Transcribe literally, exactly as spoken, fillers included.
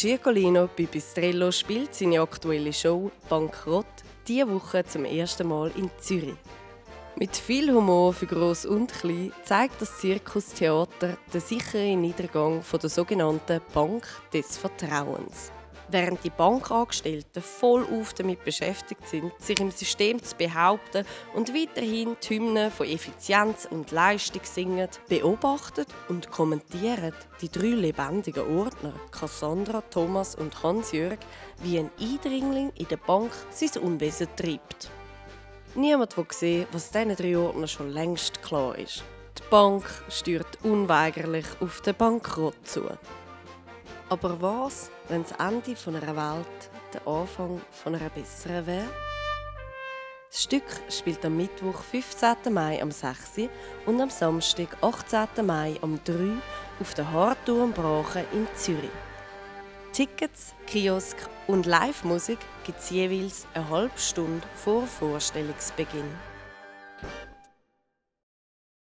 Ciccolino Pipistrello spielt seine aktuelle Show «Bankrott» diese Woche zum ersten Mal in Zürich. Mit viel Humor für Gross und Klein zeigt das Zirkustheater den sicheren Niedergang von der sogenannten Bank des Vertrauens. Während die Bankangestellten vollauf damit beschäftigt sind, sich im System zu behaupten und weiterhin die Hymnen von Effizienz und Leistung singen, beobachtet und kommentieren die drei lebendigen Ordner, Cassandra, Thomas und Hans-Jörg, wie ein Eindringling in der Bank sein Unwesen treibt. Niemand will sehen, was diesen drei Ordnern schon längst klar ist. Die Bank steuert unweigerlich auf den Bankrott zu. Aber was, wenn das Ende einer Welt der Anfang einer besseren wäre? Das Stück spielt am Mittwoch, fünfzehnten Mai um sechs Uhr und am Samstag, achtzehnten Mai um drei Uhr auf der Hartturm Brachen in Zürich. Tickets, Kiosk und Live-Musik gibt es jeweils eine halbe Stunde vor Vorstellungsbeginn.